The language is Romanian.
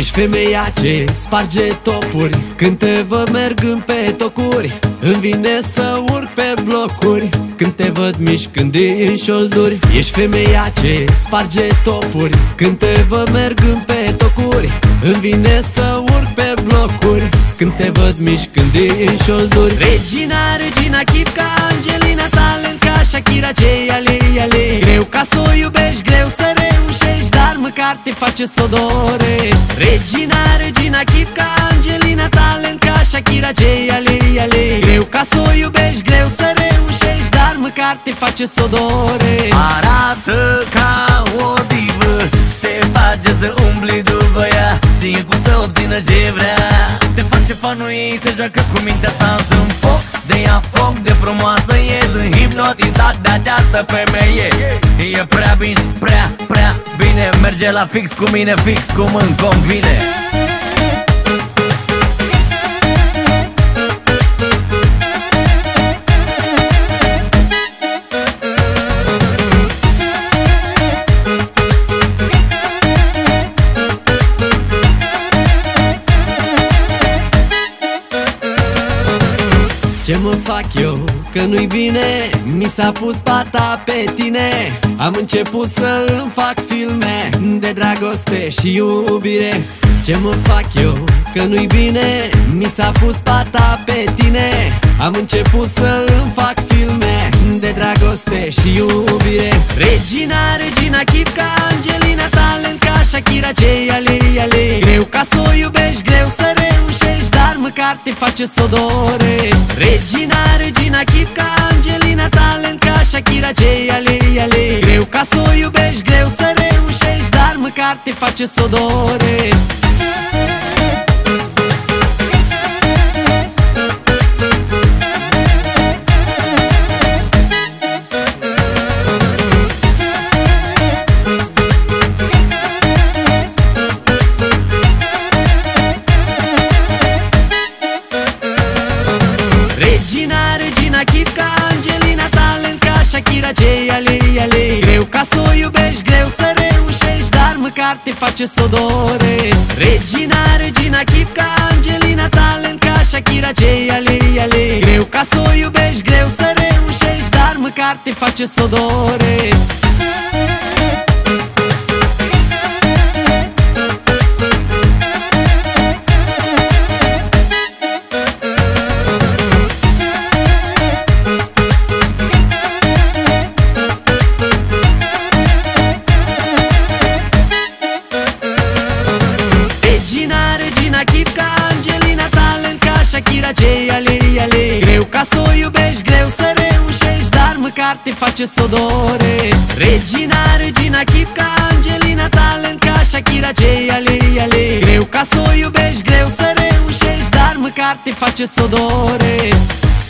Ești femeia ce sparge topuri când te văd mergând pe tocuri. Îmi vine să urc pe blocuri când te văd mișcând din șolduri. Ești femeia ce sparge topuri când te văd mergând pe tocuri. Îmi vine să urc pe blocuri când te văd mișcând din șolduri. Regina, regina, chip ca Angelina, talent ca Shakira, ce ale. Greu ca s-o iubești, greu să reușești, dar măcar te face s-o dorești. Regina, regina, chip ca Angelina, talent ca Shakira, ce ale. Greu ca s-o iubești, greu să reușești, dar măcar te face s-o dorești. Arată ca o divă, te face să umbli după ea, știe cum să obțină ce vrea. Te face fanul ei, se joacă cu mintea ta, sunt foc de ea, foc de frumoasă e. Sunt hipnotizat de această femeie. E prea bine, prea bine. Merge la fix cu mine, fix cum îmi convine. Ce mă fac eu că nu-i bine? Mi s-a pus pata pe tine. Am început să îmi fac filme de dragoste și iubire. Ce mă fac eu că nu-i bine? Mi s-a pus pata pe tine. Am început să îmi fac filme de dragoste și iubire. Regina, regina, chip ca Angelina, talent ca Shakira, ce ale. Greu ca s-o iubești, greu să reușești, dar măcar te face s-o dorești. Regina, regina, chip ca Angelina, talent ca Shakira, ce ale. Greu ca s-o iubești, greu să reușești, dar măcar te face s-o dorești. Regina, regina, chip ca Angelina, talent ca Shakira, ce ale. Greu ca s-o iubești, greu să reușești, dar măcar te face s-o dorești. Regina, regina, chip ca Angelina, talent ca Shakira, ce ale. Greu ca s-o iubești, greu să reușești, dar măcar te face s-o dorești. Chip ca Angelina, talent ca Shakira, ce ale. Greu ca s-o iubești, greu să reușești, dar măcar te face s-o dorești. Regina, regina, chip ca Angelina, talent ca Shakira, ce ale. Greu ca s-o iubești, greu să reușești, dar măcar te face s-o dorești.